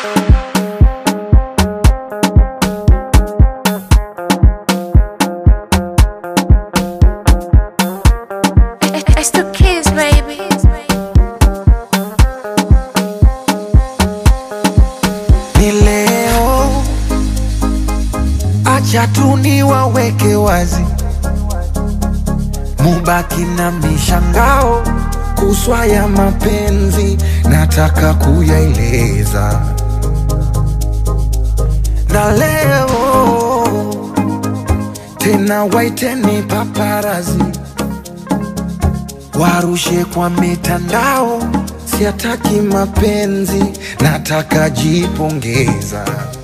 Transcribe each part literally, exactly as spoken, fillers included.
It's the kids, baby. Ni leo, acha tu niwaweke wazi, mubaki na mishangao kuswa ya mapenzi, nataka kuyaeleza. Na leo tena waiteni paparazi, warushe kwa mitandao, siataki mapenzi, nataka jipongeza.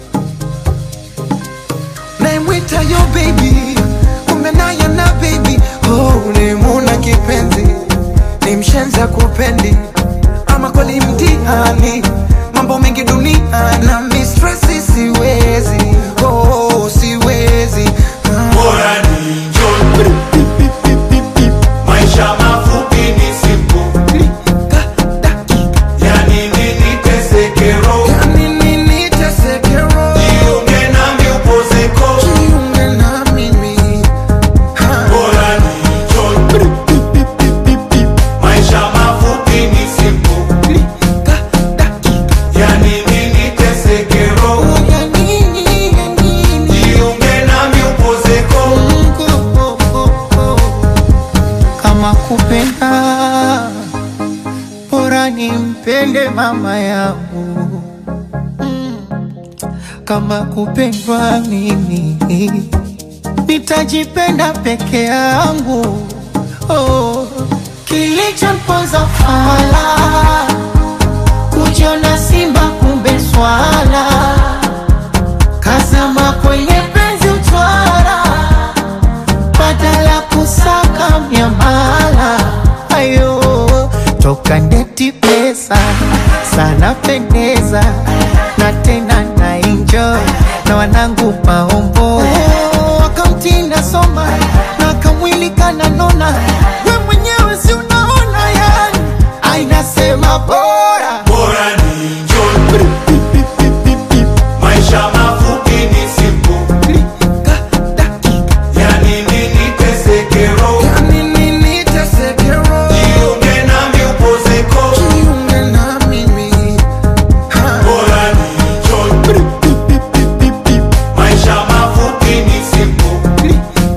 Naimwita yo baby, kumbe naye na baby. Oh, nimuna kipenzi, ni mshenza kupendi, ama kweli mtihani, mambo mengi dunia na mistressi, siwezi, oh siwezi. Bora ni njoo, maisha mafupi ni simple. Yani nini tesekero, Yani nini tesekero, jiunge nami upozeko. jiunge na mimi. Bora ni njoo, maisha mafupi ni simple. Yani nini tesekero, jiunge nami upozeko. Kama kupenda, bora nimpende mama yangu. Kama kupendwa mimi, nitajipenda peke yangu. Oh, kilichomponza fala, kujiona simba kumbe swala, kazama kwenye penzi utwara, badala kusaka miamala. Ayo, toka ndeti pesa, sana pendeza, na tena na enjoy, na wanangu maombo. Oh, wakamtinda soma, na kamwili kananona, we mwenyewe si unaona yani, ainasema bora. Bora ni njoo, maisha mafupi ni simple. Yani nini tesekero, Yani nini tesekero, jiunge nami upozeko. jiunge na mimi. Bora ni njoo, maisha mafupi ni simple.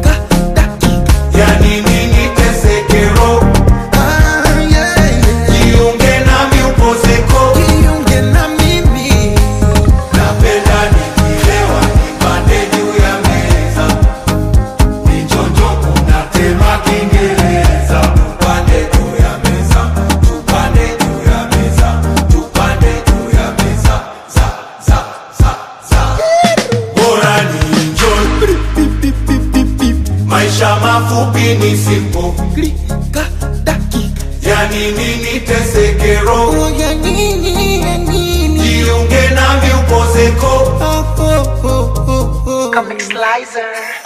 Yani nini tesekero, Ah, yeah, yeah. jiunge nami upozeko. Jiunge na mimi. Napenda nikilewa nipande juu ya meza, nichonjo kunatema Kiingereza. Tupande juu ya meza, tupande juu ya meza, tupande juu ya meza, za za za za. Bora ni enjoy, maisha mafupi ni simple. Klika, dakika. Yani nini tesekero, Oh, ya nini, ya nini. jiunge nami upozeko. Oh, oh, oh, oh, oh. Comic Slicer.